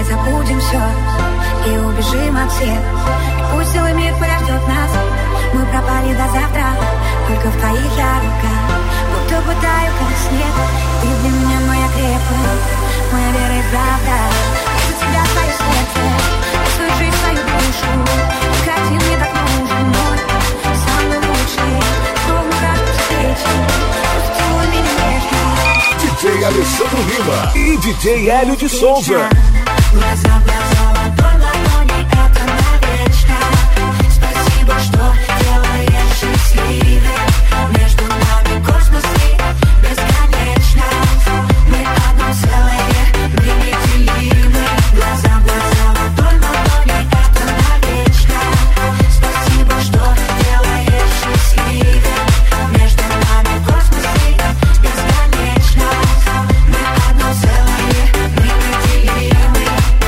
забудем все и убежим от всех. Пусть целый мир подождет нас, мы пропали до завтра. Только в твоих я руках, будто бы таю, как снег. Ты для меня моя крепость, моя вера и правда. Я за тебя свое сердце, я свою жизнь, свою душу. Только один мне так нужен, мой самый лучший. Словно каждую встречу, просто целуй меня нежно. DJ Alessandro Lima e DJ Hélio de Souza. Глаза в глаза, ладонь в ладони, это навечно. Спасибо, что делаешь счастливым. Между нами космос и бесконечно. Мы одно целое, мы неделимы. Глаза в глаза, ладонь в ладони, это навечно. Спасибо, что делаешь счастливым. Между нами космос и бесконечно. Мы одно целое, мы неделимы.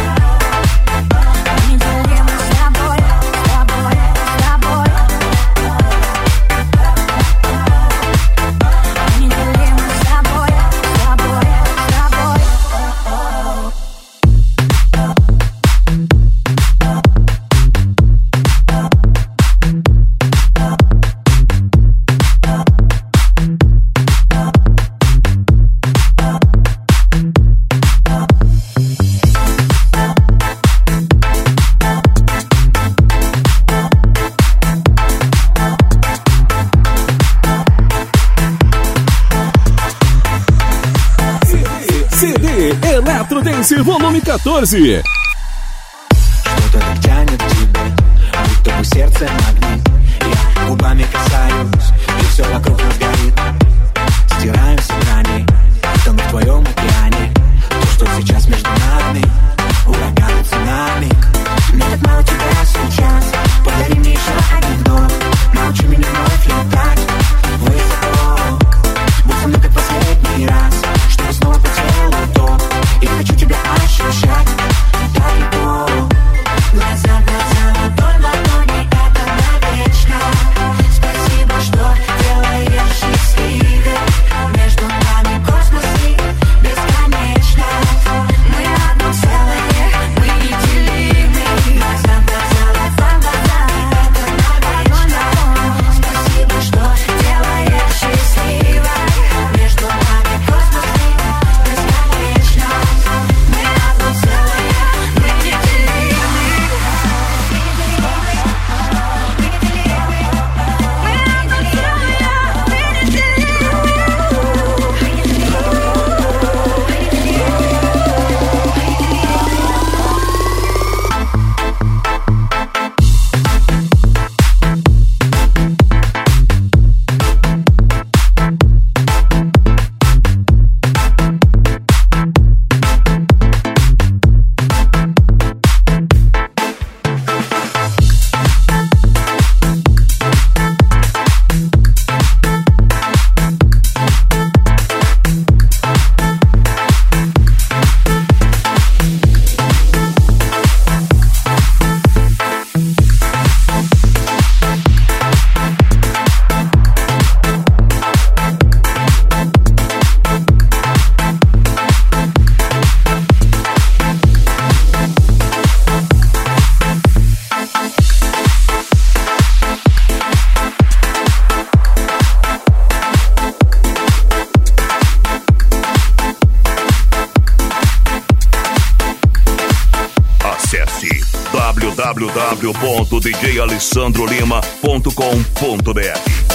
Eletro Dance Volume 14. Что-то так тянет к тебе, будто бы сердце магнит. Я губами касаюсь, и все вокруг нас горит. Стираем все грани, тону в твоем океане. То, что сейчас между нами, ураган и цунами. Мне так мало тебя сейчас, подари мне еще один вдох. Научи меня вновь летать высоко. Будь со мной как последний раз, чтобы снова по телу ток. И хочу тебя ощущать далеко. Глаза в глаза, ладонь в ладони, это навечно. Спасибо, что делаешь счастливым. Между нами космос и бесконечно. Мы одно целое, мы неделимы. Глаза в глаза, ладонь в ладони, это навечно. Спасибо, что делаешь счастливым. Между нами космос и бесконечно. Мы одно целое, мы неделимы. www.djalessandrolima.com.br